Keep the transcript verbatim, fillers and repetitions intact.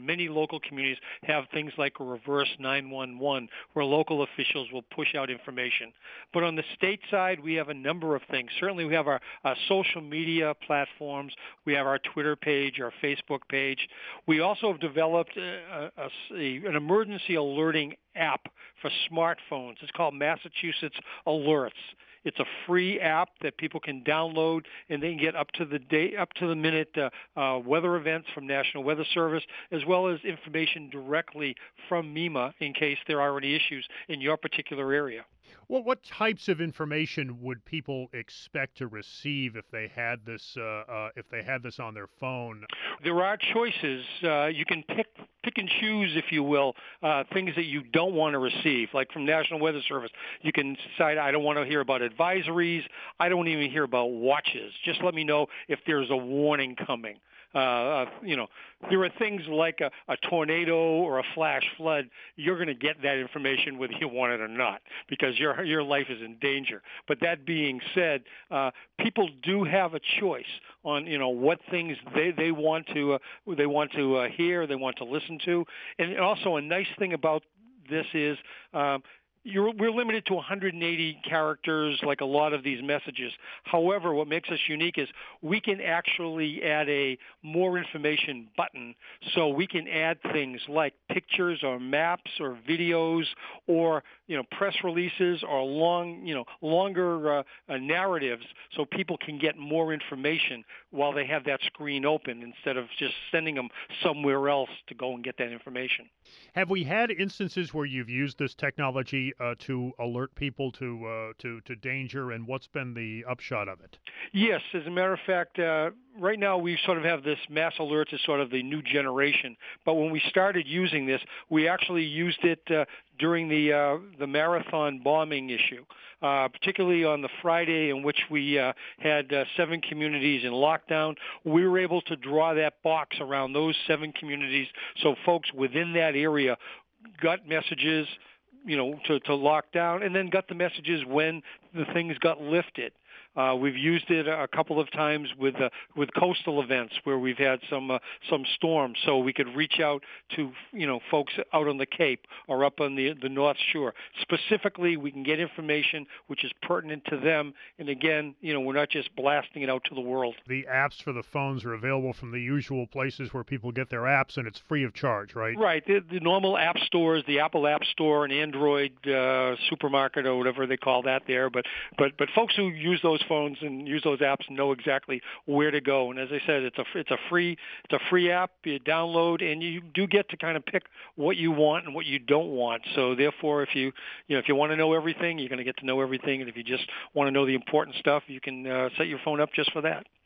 many local communities have things like a reverse nine one one where local officials will push out information. But on the state side, we have a number of things. Certainly we have our, our social media platforms. We have our Twitter page, our Facebook page. We also have developed a, a, a, an emergency alerting app for smartphones. It's called Massachusetts Alerts. It's a free app that people can download, and they can get up to the day, up to the minute uh, uh, weather events from National Weather Service, as well as information directly from MEMA in case there are any issues in your particular area. Well, what types of information would people expect to receive if they had this uh, uh, if they had this on their phone? There are choices. Uh, you can pick pick and choose, if you will, uh, things that you don't want to receive. Like from National Weather Service, you can decide I don't want to hear about advisories. I don't even hear about watches. Just let me know if there's a warning coming. Uh, uh, you know, there are things like a, a tornado or a flash flood. You're going to get that information whether you want it or not, because your your life is in danger. But that being said, uh, people do have a choice on you know what things they they want to uh, they want to uh, hear, they want to listen to, and also a nice thing about this is. Um, You're, we're limited to one hundred eighty characters, like a lot of these messages. However, what makes us unique is we can actually add a more information button, so we can add things like pictures or maps or videos or you know press releases or long you know longer uh, uh, narratives, so people can get more information while they have that screen open instead of just sending them somewhere else to go and get that information. Have we had instances where you've used this technology uh, to alert people to uh, to to danger, and what's been the upshot of it? Yes, as a matter of fact, uh, right now we sort of have this mass alerts as sort of the new generation. But when we started using this, we actually used it uh, during the uh, the marathon bombing issue, uh, particularly on the Friday in which we uh, had uh, seven communities in lockdown. We were able to draw that box around those seven communities, so folks within that area got messages, you know, to, to lock down, and then got the messages when the things got lifted. Uh, we've used it a couple of times with uh, with coastal events where we've had some uh, some storms, so we could reach out to you know folks out on the Cape or up on the the North Shore. Specifically, we can get information which is pertinent to them, and again, you know, we're not just blasting it out to the world. The apps for the phones are available from the usual places where people get their apps, and it's free of charge, right? Right. The, the normal app stores, the Apple App Store and Android uh, supermarket or whatever they call that there, but but but folks who use those phones and use those apps know exactly where to go. And as I said, it's a it's a free it's a free app you download, and you do get to kind of pick what you want and what you don't want. So therefore, if you you know if you want to know everything, you're going to get to know everything, and if you just want to know the important stuff, you can uh, set your phone up just for that.